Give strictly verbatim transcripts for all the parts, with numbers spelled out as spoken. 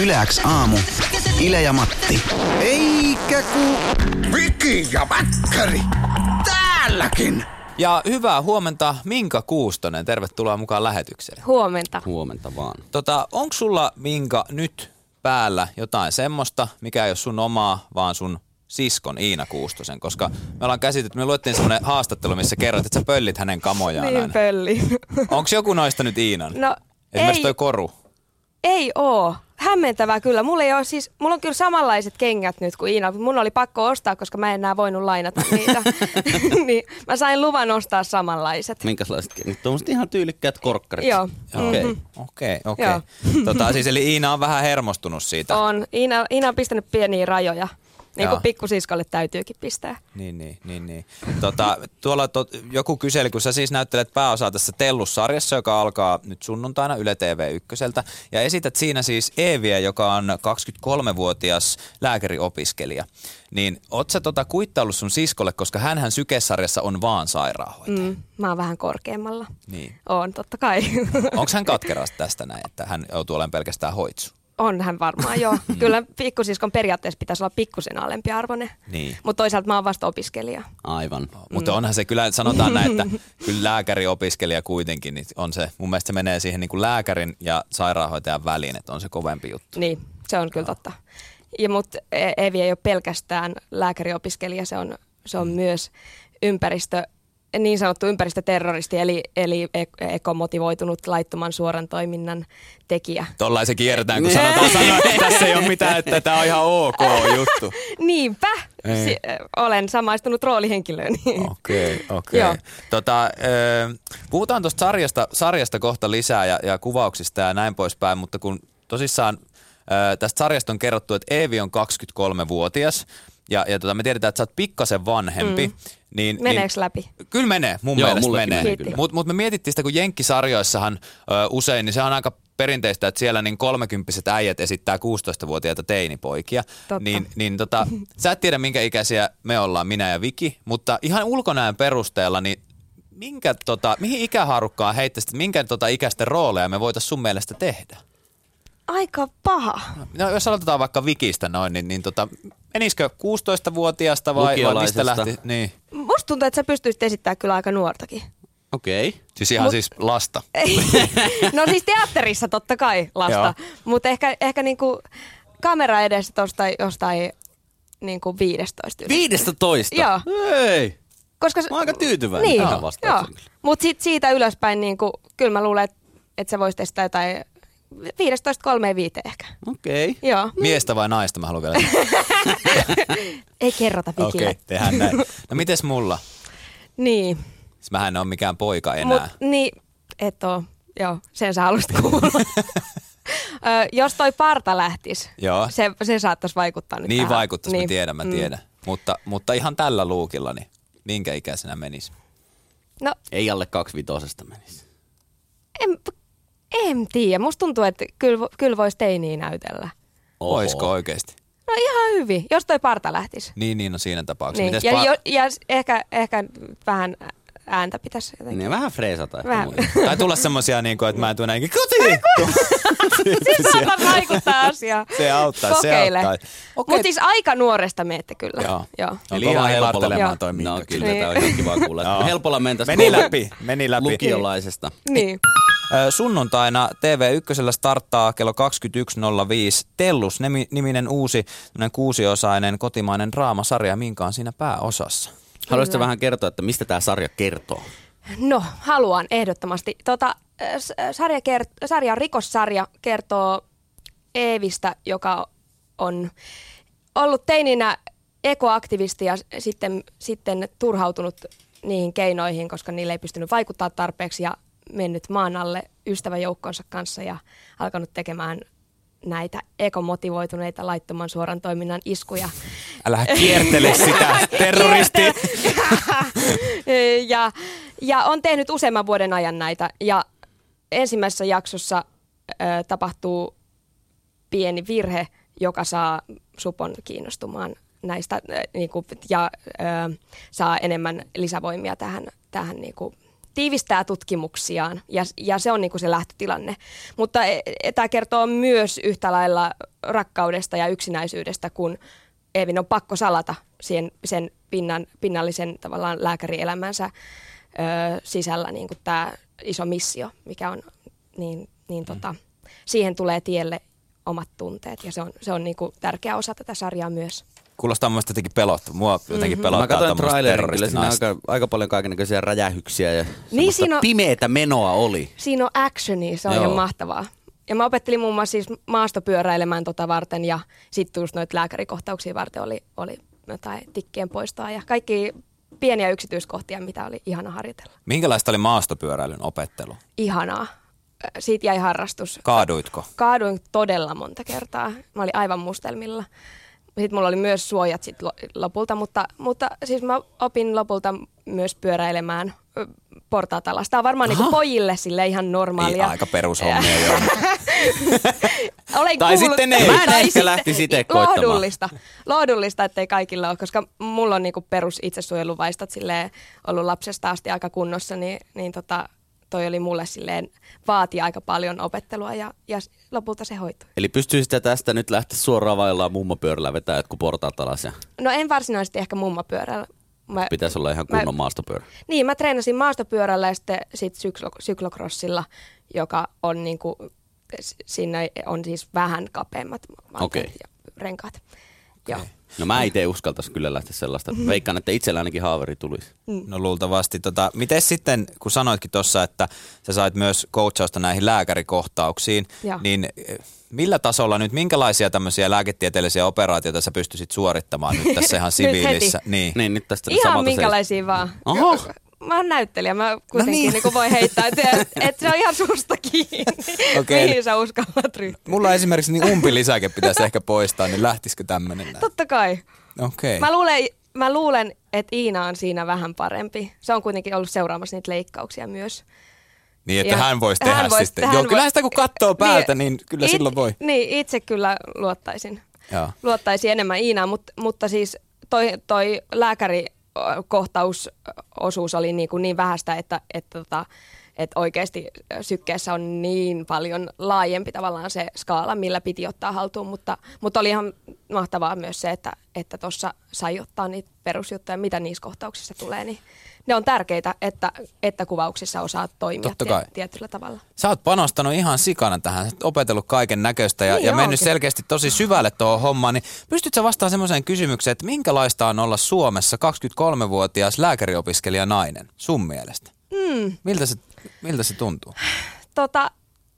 Yle X aamu. Ile ja Matti. Eikä ku... Viki ja Mäkkäri. Täälläkin. Ja hyvää huomenta Minka Kuustonen. Tervetuloa mukaan lähetykseen. Huomenta. Huomenta vaan. Tota, onko sulla, Minka, nyt päällä jotain semmoista, mikä ei ole sun omaa, vaan sun siskon Iina Kuustosen? Koska me ollaan käsitetty, me luettiin semmoinen haastattelu, missä kerroit, että sä pöllit hänen kamojaan Niin aina. pölli. Onko joku noista nyt Iinan? No Esimerkiksi ei, toi koru. ei oo. Hämmentävää kyllä. Mulla ei ole siis, mulla on kyllä samanlaiset kengät nyt kuin Iina. Mun oli pakko ostaa, koska mä en enää voinut lainata niitä. Niin mä sain luvan ostaa samanlaiset. Minkälaiset kengät? Tuommoiset ihan tyylikkäät korkkarit. Joo. Okei. Mm-hmm. Okei, okei. Joo. Tota, siis eli Iina on vähän hermostunut siitä. On. Iina, Iina on pistänyt pieniä rajoja. Niin Joo. kuin pikkusiskolle täytyykin pistää. Niin, niin, niin. niin. Tota, tuolla to, joku kyseli, kun sä siis näyttelet pääosaa tässä Tellus-sarjassa, joka alkaa nyt sunnuntaina Yle T V ykköseltä. Ja esität siinä siis Eeviä, joka on kaksikymmentäkolmevuotias lääkäriopiskelija. Niin oot sä tota kuittaillut sun siskolle, koska hänhän Syke-sarjassa on vaan sairaanhoitaja. Mm, mä oon vähän korkeammalla. Niin. Oon, totta kai. Onko hän katkeras tästä näin, että hän joutuu olemaan pelkästään hoitsu? On hän varmaan, joo. Kyllä pikkusiskon periaatteessa pitäisi olla pikkusen alempiarvoinen. Niin. Mutta toisaalta mä oon vasta opiskelija. Aivan. Mutta onhan se kyllä, sanotaan näin, että kyllä lääkäriopiskelija kuitenkin, niin on se, mun mielestä se menee siihen niin kuin lääkärin ja sairaanhoitajan väliin, että on se kovempi juttu. Niin, se on kyllä totta. Ja mutta Eevi ei ole pelkästään lääkäriopiskelija, se on, se on myös ympäristö, niin sanottu ympäristöterroristi, eli, eli ekomotivoitunut laittoman suoran toiminnan tekijä. Tollain se kierretään, kun sanotaan sanoa, että tässä ei ole mitään, että tämä on ihan ok juttu. Niinpä, si- olen samaistunut roolihenkilöön. Okei, okei. Okay. Tota, puhutaan tuosta sarjasta, sarjasta kohta lisää ja, ja kuvauksista ja näin poispäin, mutta kun tosissaan tästä sarjasta on kerrottu, että Eevi on kaksikymmentäkolmevuotias ja, ja tota, me tiedetään, että sä oot pikkasen vanhempi. Mm. Niin, Meneekö niin, läpi? Kyllä menee, mun Joo, mielestä menee. menee Mutta mut me mietittiin sitä, kun jenkkisarjoissahan ö, usein, niin se on aika perinteistä, että siellä niin kolmekymppiset äijät esittää kuusitoistavuotiaita teinipoikia. Totta. Niin, niin tota, sä et tiedä, minkä ikäisiä me ollaan, minä ja Viki, mutta ihan ulkonäön perusteella, niin minkä, tota, mihin ikähaarukkaan heittäisit, minkä tota, ikäisten rooleja me voitaisiin sun mielestä tehdä? Aika paha. No, jos aloitetaan vaikka Vikistä noin, niin, niin tota, menisikö kuusitoistavuotiaasta vai, vai mistä lähti? Niin. Musta tuntuu, että sä pystyisit esittämään kyllä aika nuortakin. Okei. Okay. Siis ihan Mut- siis lasta. No siis teatterissa totta kai lasta, mutta ehkä, ehkä niinku kamera edessä tuosta jostain niinku viidestoista. viisitoista? Joo. Ei. Koska, Mä oon aika tyytyväinen niin, tähän joo. vastaukseen. Mutta sitten siitä ylöspäin, niinku, kyllä mä luulen, että et sä vois testaa jotain viidestoista kolmeen viiteen ehkä. Okei. Okay. Joo. Miestä vai naista, mä haluan vielä. Ei kerrota Vikille. Okei, okay, tehdään näin. No mites mulla? Niin. Siis mähän en ole mikään poika enää. Mut, niin, et oo. Joo, sen sä haluaisit kuulla. Ö, jos toi parta lähtis, Joo. se, se saattaisi vaikuttaa nyt Niin tähän. vaikuttaisi, niin. mä tiedän, mä tiedän. Mm. Mutta, mutta ihan tällä luukilla, niin minkä ikäisenä menisi? No, Ei alle kaksivitosesta menisi. en, en tiedä. Musta tuntuu, että kyllä, kyllä voisi teiniä näytellä. Oho. Voisiko oikeasti? No ihan hyvin, jos toi parta lähtisi. Niin, niin, no siinä tapauksessa. Niin. Mites Ja, pa- jo, ja ehkä, ehkä vähän ääntä pitäisi jotenkin. Niin vähän freesata. ehkä Vähän. muuta. Tai tulla semmosia, niin kuin, että mä en tule näinkin kotiin. Se saattaa vaikuttaa asiaan. Se auttaa, Kokeile. se auttaa. Okei. Mutta siis aika nuoresta meette kyllä. Joo. Joo. Eli Kova ihan helpolla. heilahtelemaan Joo. toi Minka. No kyllä, Niin. tämä on ihan kiva kuulla. Joo. Helpolla mentäisiin Meni läpi, meni läpi. lukiolaisesta. Niin. Ö, Sunnuntaina T V ykkösellä starttaa kello kaksikymmentäyksi nolla viisi Tellus-niminen uusi kuusiosainen kotimainen draamasarja, minkä on siinä pääosassa. Haluaisitko vähän kertoa, että mistä tämä sarja kertoo? No, haluan ehdottomasti. Tota, s- sarja, kert- sarja rikossarja kertoo Eevistä, joka on ollut teininä ekoaktivisti ja sitten, sitten turhautunut niihin keinoihin, koska niille ei pystynyt vaikuttaa tarpeeksi ja mennyt maan alle ystäväjoukkonsa kanssa ja alkanut tekemään näitä ekomotivoituneita laittoman suoran toiminnan iskuja. Älä kiertele sitä, terroristi! ja, ja on tehnyt useamman vuoden ajan näitä. Ja ensimmäisessä jaksossa ö, tapahtuu pieni virhe, joka saa Supon kiinnostumaan näistä ö, niinku, ja ö, saa enemmän lisävoimia tähän, tähän niinku, tiivistää tutkimuksiaan ja, ja se on niin kuin se lähtötilanne. Mutta tämä kertoo myös yhtä lailla rakkaudesta ja yksinäisyydestä, kun Eevin on pakko salata sen, sen pinnan, pinnallisen tavallaan lääkärielämänsä ö, sisällä niin kuin tämä iso missio, mikä on, niin, niin tota, siihen tulee tielle omat tunteet ja se on, se on niin kuin tärkeä osa tätä sarjaa myös. Kuulostaa mun mielestä jotenkin pelottava. Mua jotenkin Mm-hmm. pelottaa Mä katsoin tommoista trailerin, kyllä siinä terroristinaista. aika, aika paljon kaikennäköisiä räjähyksiä ja Niin, semmoista siinä on- pimeätä menoa oli. Siinä on actionia, se on Joo. ihan mahtavaa. Ja mä opettelin muun muassa siis maastopyöräilemään tota varten ja sitten just noita lääkärikohtauksia varten oli, oli jotain tikkien poistoa ja kaikki pieniä yksityiskohtia, mitä oli ihana harjoitella. Minkälaista oli maastopyöräilyn opettelu? Ihanaa. Siitä jäi harrastus. Kaaduitko? Kaaduin todella monta kertaa. Mä olin aivan mustelmilla. Sitten mulla oli myös suojat sit lopulta, mutta, mutta siis mä opin lopulta myös pyöräilemään ö, portaatalasta. Tämä on varmaan niinku pojille sille ihan normaalia. Niin, aika perushommia jo. Olen Tai kuullut, sitten ei. Mä en tai ehkä sitten- lähtisi itse koittamaan. Lohdullista. Lohdullista, ettei kaikilla ole, koska mulla on niinku perus itsesuojeluvaistot silleen ollut lapsesta asti aika kunnossa, niin, niin tota, toi oli mulle silleen, vaati aika paljon opettelua ja, ja lopulta se hoitui. Eli pystyisit tästä nyt lähteä suoraan vaillaan mummopyörällä vetää jotkut portaat alas ja No en varsinaisesti ehkä mummapyörällä. Mä, pitäisi olla ihan Mä- kunnon maastopyörä. Niin, mä treenasin maastopyörällä ja sitten sit syklo, syklokrossilla, joka on niinku, s- siinä on siis vähän kapeammat vaatteet Okei. ja renkaat. Joo. No mä itse uskaltaisi kyllä lähteä sellaista. Veikkaan, että itsellä ainakin haaveri tulisi. No luultavasti. Tota, miten sitten, kun sanoitkin tuossa, että sä sait myös coachausta näihin lääkärikohtauksiin, Joo. niin eh, millä tasolla nyt, minkälaisia tämmöisiä lääketieteellisiä operaatioita sä pystyisit suorittamaan nyt tässä ihan siviilissä? Niin. Niin, nyt tästä Ihan samalta minkälaisia vaan. Oho. Mä oon näyttelijä, mä kuitenkin niin. niin. voi heittää, että et se on ihan susta kiinni, Okei. mihin sä uskallat ryhtyä. Mulla esimerkiksi niin umpilisäke pitäisi ehkä poistaa, niin lähtisikö tämmöinen näin? Totta kai. Okei. Mä luulen, mä luulen, että Iina on siinä vähän parempi. Se on kuitenkin ollut seuraamassa niitä leikkauksia myös. Niin, että Ja hän voisi tehdä hän vois- sitten. hän Joo, voi- kyllähän sitä kun katsoo päältä, niin, kyllä it- silloin voi. Niin, itse kyllä luottaisin. Joo. Luottaisin enemmän Iinaan, mutta, mutta siis toi, toi lääkärikohtausosuus oli niin, kuin niin vähäistä, että, että, että, että oikeasti sykkeessä on niin paljon laajempi tavallaan se skaala, millä piti ottaa haltuun, mutta, mutta oli ihan mahtavaa myös se, että että tuossa sai ottaa niitä perusjuttuja, mitä niissä kohtauksissa tulee, niin ne on tärkeitä, että, että kuvauksissa osaat toimia Totta kai. tie, tietyllä tavalla. Sä oot panostanut ihan sikana tähän, sä oot opetellut kaiken näköistä ja, Niin ja mennyt onkin. selkeästi tosi syvälle tuohon hommaan, niin pystytkö sä vastaamaan semmoiseen kysymykseen, että minkälaista on olla Suomessa kaksikymmentäkolmevuotias lääkäriopiskelija nainen sun mielestä? Mm. Miltä se, miltä se tuntuu? Tota,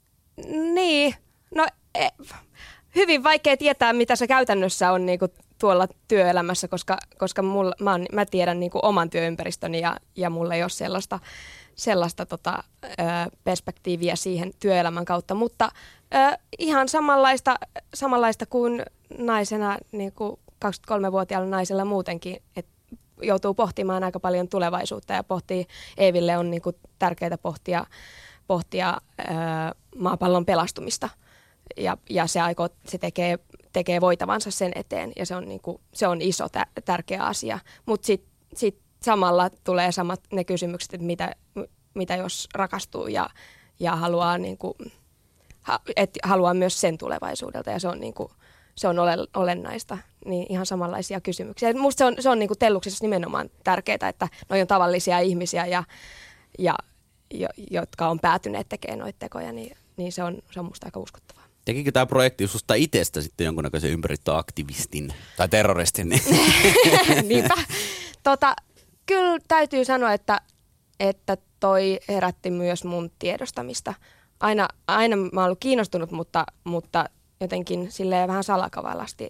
niin, no e, hyvin vaikea tietää, mitä se käytännössä on niinku tuolla työelämässä, koska, koska mulla, mä, on, mä tiedän niinku oman työympäristöni ja, ja mulla ei ole sellaista, sellaista tota, ö, perspektiiviä siihen työelämän kautta, mutta ö, ihan samanlaista, samanlaista kuin naisena, niinku kaksikymmentäkolmevuotiaalla naisella muutenkin, että joutuu pohtimaan aika paljon tulevaisuutta ja pohtii, Eeville on niinku tärkeää pohtia, pohtia ää, maapallon pelastumista ja, ja se, aikoo, se tekee, tekee voitavansa sen eteen ja se on, niinku, se on iso tä, tärkeä asia, mutta sitten sit samalla tulee samat ne kysymykset, että mitä, mitä jos rakastuu ja, ja haluaa, niinku, ha, et haluaa myös sen tulevaisuudelta ja se on niinku, se on ole, olennaista, niin ihan samanlaisia kysymyksiä. Musta se on, se on niin kuin Telluksessa nimenomaan tärkeää, että noi on tavallisia ihmisiä, ja, ja, jo, jotka on päätyneet tekemään noita tekoja, niin, niin se, on, se on musta aika uskottavaa. Tekikö tämä projekti susta itsestä sitten jonkunnäköisen ympäristöaktivistin? Tai terroristin? Niinpä. Tota, kyllä täytyy sanoa, että, että toi herätti myös mun tiedostamista. Aina, aina mä oon ollut kiinnostunut, mutta, mutta jotenkin silleen vähän salakavalasti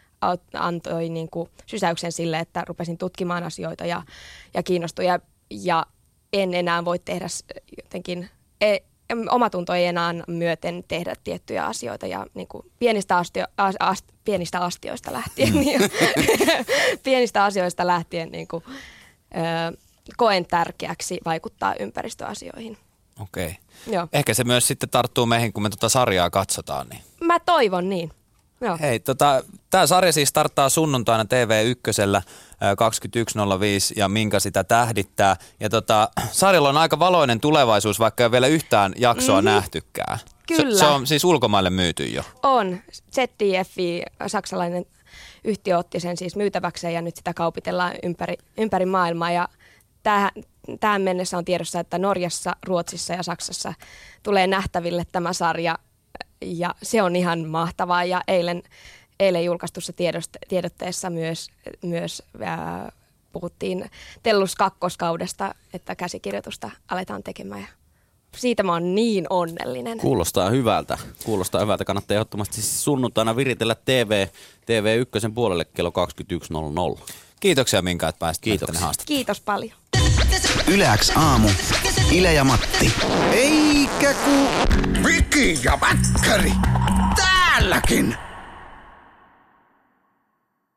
antoi niin kuin sysäyksen sille, että rupesin tutkimaan asioita ja, ja kiinnostuin. Ja, ja en enää voi tehdä jotenkin, e, omatunto ei enää myöten tehdä tiettyjä asioita. Ja niin kuin pienistä, astio, as, ast, pienistä astioista lähtien, niin, pienistä asioista lähtien niin kuin, ö, koen tärkeäksi vaikuttaa ympäristöasioihin. Okei. Joo. Ehkä se myös sitten tarttuu meihin, kun me tuota sarjaa katsotaan. Niin. Mä toivon niin. Joo. Hei, tota, Tämä sarja siis starttaa sunnuntaina T V ykkösellä kaksikymmentäyksi nolla viisi ja Minka sitä tähdittää. Ja tota, sarjalla on aika valoinen tulevaisuus, vaikka ei ole vielä yhtään jaksoa mm-hmm. nähtykään. Kyllä. Se, se on siis ulkomaille myyty jo. On. Z D F I, saksalainen yhtiö, otti sen siis myytäväkseen ja nyt sitä kaupitellaan ympäri, ympäri maailmaa. Ja tähän, tähän mennessä on tiedossa, että Norjassa, Ruotsissa ja Saksassa tulee nähtäville tämä sarja. Ja se on ihan mahtavaa. Ja eilen, eilen julkaistussa tiedoste, tiedotteessa myös, myös ää, puhuttiin Tellus kakkoskaudesta, että käsikirjoitusta aletaan tekemään. Ja siitä mä oon niin onnellinen. Kuulostaa hyvältä. Kuulostaa hyvältä. Kannattaa ehdottomasti siis sunnuntaina viritellä T V, T V yksi puolelle kello kaksikymmentäyksi nolla nolla. Kiitoksia Minka, että pääsit tänne haastatteluun. Kiitos paljon. Yle X aamu. Ile ja Matti. Eikä ku... Viki ja Mäkkäri. Täälläkin.